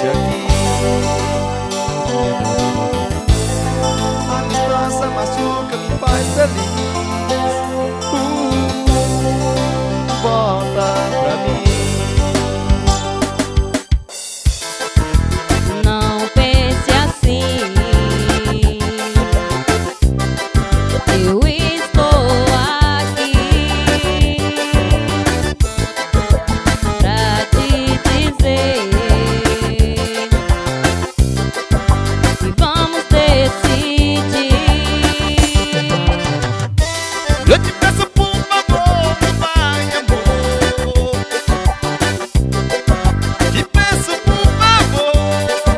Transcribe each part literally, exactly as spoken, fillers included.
fosse aqui. A distância machuca, me faz feliz. uh, Volta pra mim. Não pense assim, eu estou aqui pra te dizer que vamos decidir. Eu te peço por favor, não vai, amor. Te peço por favor.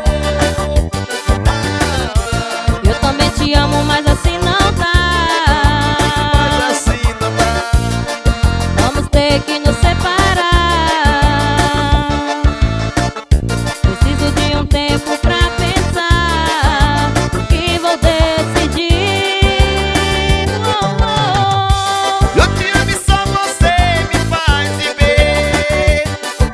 Eu também te amo, mas assim não dá. Mas assim não dá. Vamos ter que nos separar. Preciso de um tempo pra pensar que vou decidir. Oh, oh. Eu te amo e só você me faz viver.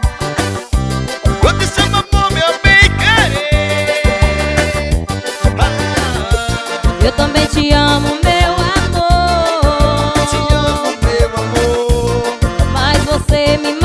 Eu te chamo amor, meu bem querer. Ah, Eu também te amo, meu amor. te amo, meu amor. Mas você me